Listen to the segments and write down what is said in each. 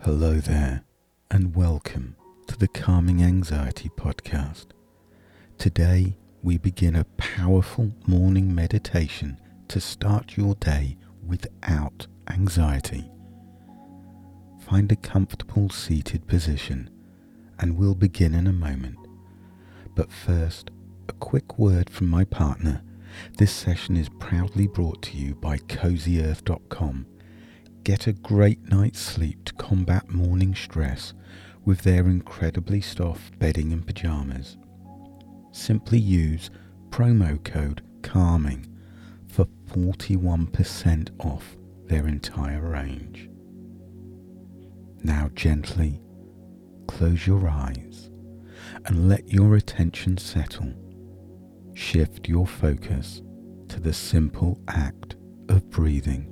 Hello there, and welcome to the Calming Anxiety Podcast. Today, we begin a powerful morning meditation to start your day without anxiety. Find a comfortable seated position, and we'll begin in a moment. But first, a quick word from my partner. This session is proudly brought to you by CozyEarth.com. Get a great night's sleep to combat morning stress with their incredibly soft bedding and pajamas. Simply use promo code CALMING for 41% off their entire range. Now gently close your eyes and let your attention settle. Shift your focus to the simple act of breathing.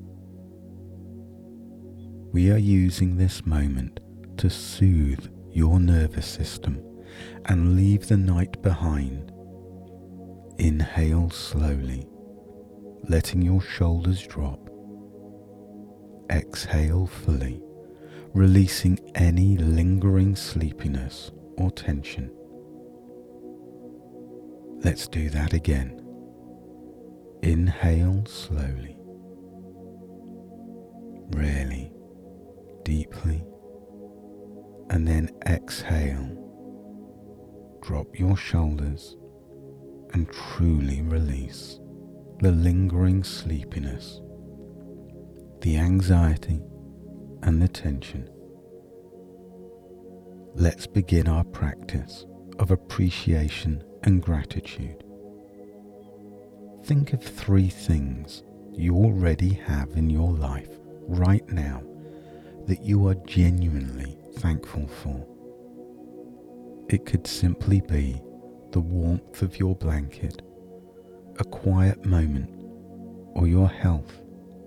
We are using this moment to soothe your nervous system and leave the night behind. Inhale slowly, letting your shoulders drop. Exhale fully, releasing any lingering sleepiness or tension. Let's do that again. Inhale slowly, really deeply, and then exhale. Drop your shoulders and truly release the lingering sleepiness, the anxiety, and the tension. Let's begin our practice of appreciation and gratitude. Think of 3 things you already have in your life right now that you are genuinely thankful for. It could simply be the warmth of your blanket, a quiet moment, or your health.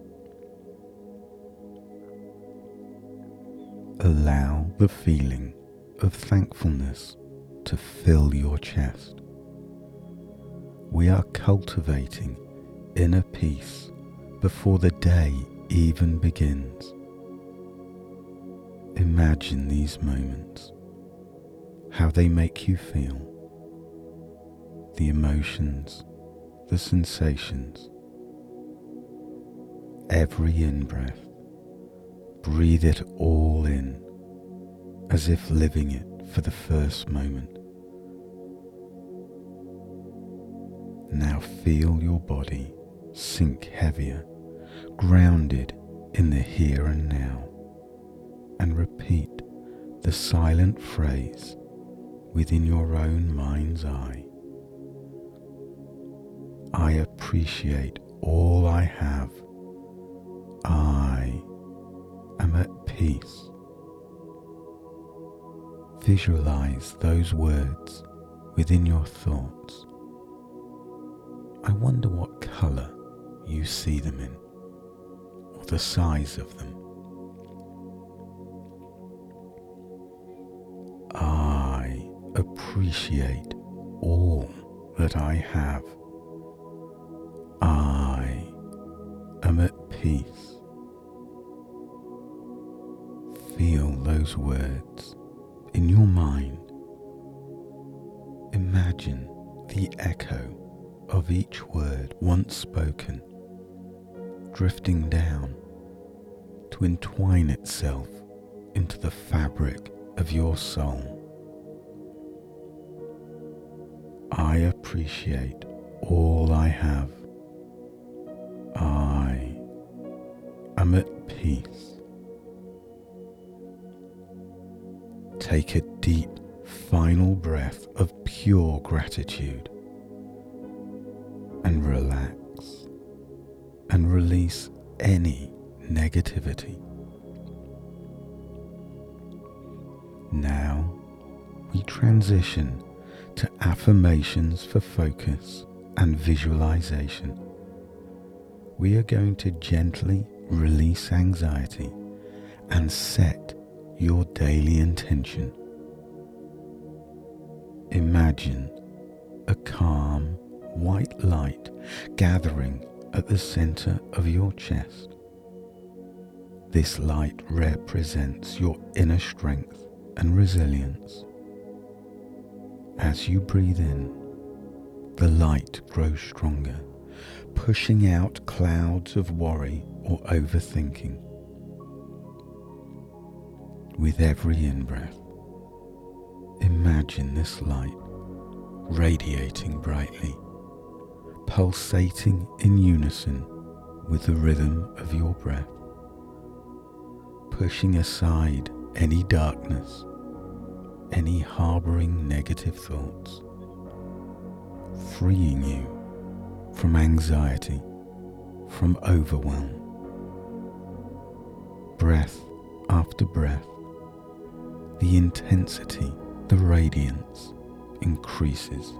Allow the feeling of thankfulness to fill your chest. We are cultivating inner peace before the day even begins. Imagine these moments, how they make you feel, the emotions, the sensations. Every in-breath, breathe it all in, as if living it for the first moment. Now feel your body sink heavier, grounded in the here and now, and repeat the silent phrase within your own mind's eye. I appreciate all I have. I am at peace. Visualize those words within your thoughts. I wonder what color you see them in, or the size of them. I appreciate all that I have. I am at peace. Feel those words in your mind. Imagine the echo of each word once spoken, drifting down to entwine itself into the fabric of your soul. I appreciate all I have. I am at peace. Take a deep, final breath of pure gratitude and relax and release any negativity. Now we transition to affirmations for focus and visualization. We are going to gently release anxiety and set your daily intention. Imagine a calm, white light gathering at the center of your chest. This light represents your inner strength and resilience. As you breathe in, the light grows stronger, pushing out clouds of worry or overthinking. With every in-breath, imagine this light radiating brightly, pulsating in unison with the rhythm of your breath, pushing aside any darkness, any harboring negative thoughts, freeing you from anxiety, from overwhelm. Breath after breath, the intensity, the radiance increases.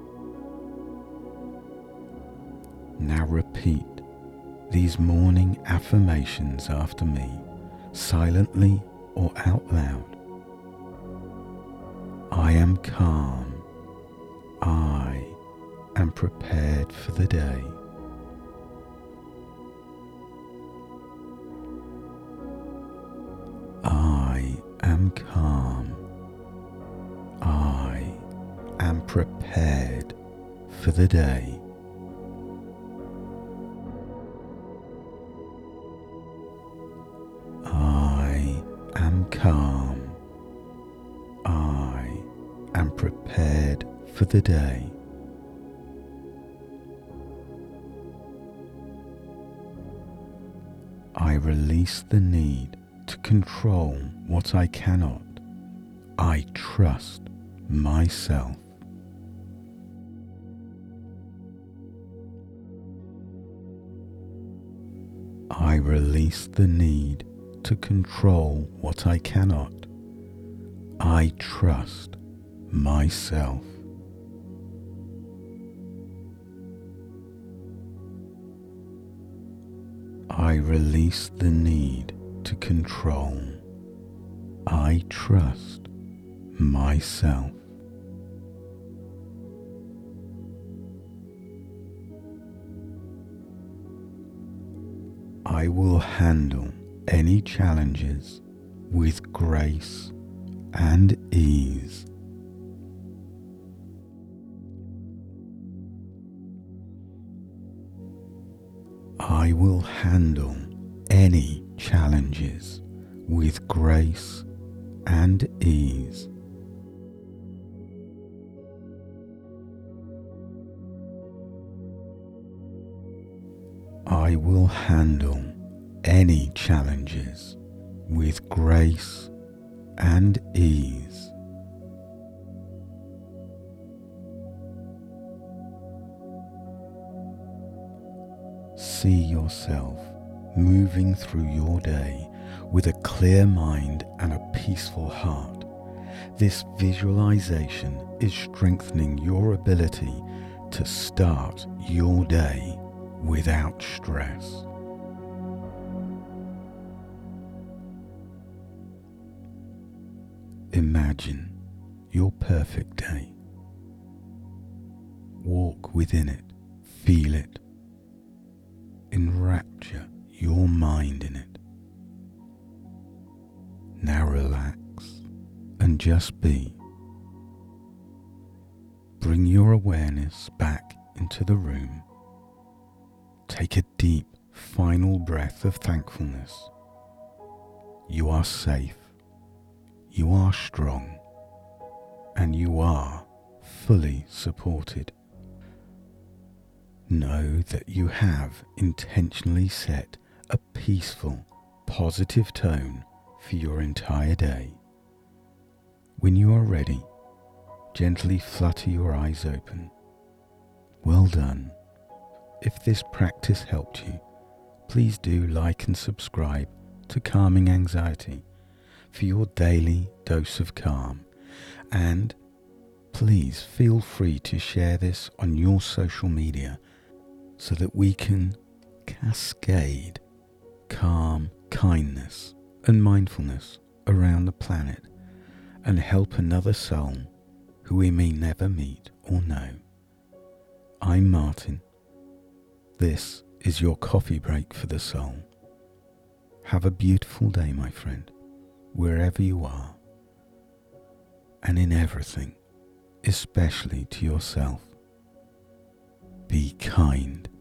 Now repeat these morning affirmations after me, silently or out loud. I am calm. I am prepared for the day. I am calm. I am prepared for the day. I am calm. I am prepared for the day. I release the need to control what I cannot. I trust myself. I release the need to control what I cannot. I trust myself. I release the need to control. I trust myself. I will handle any challenges with grace and ease. I will handle any challenges with grace and ease. I will handle any challenges with grace and ease. See yourself moving through your day with a clear mind and a peaceful heart. This visualization is strengthening your ability to start your day without stress. Imagine your perfect day. Walk within it, feel it, enrapture your mind in it. Now relax and just be. Bring your awareness back into the room. Take a deep, final breath of thankfulness. You are safe, you are strong, and you are fully supported. Know that you have intentionally set a peaceful, positive tone for your entire day. When you are ready, gently flutter your eyes open. Well done. If this practice helped you, please do like and subscribe to Calming Anxiety for your daily dose of calm, and please feel free to share this on your social media so that we can cascade calm, kindness and mindfulness around the planet and help another soul who we may never meet or know. I'm Martin. This is your coffee break for the soul. Have a beautiful day, my friend, wherever you are, and in everything, especially to yourself. Be kind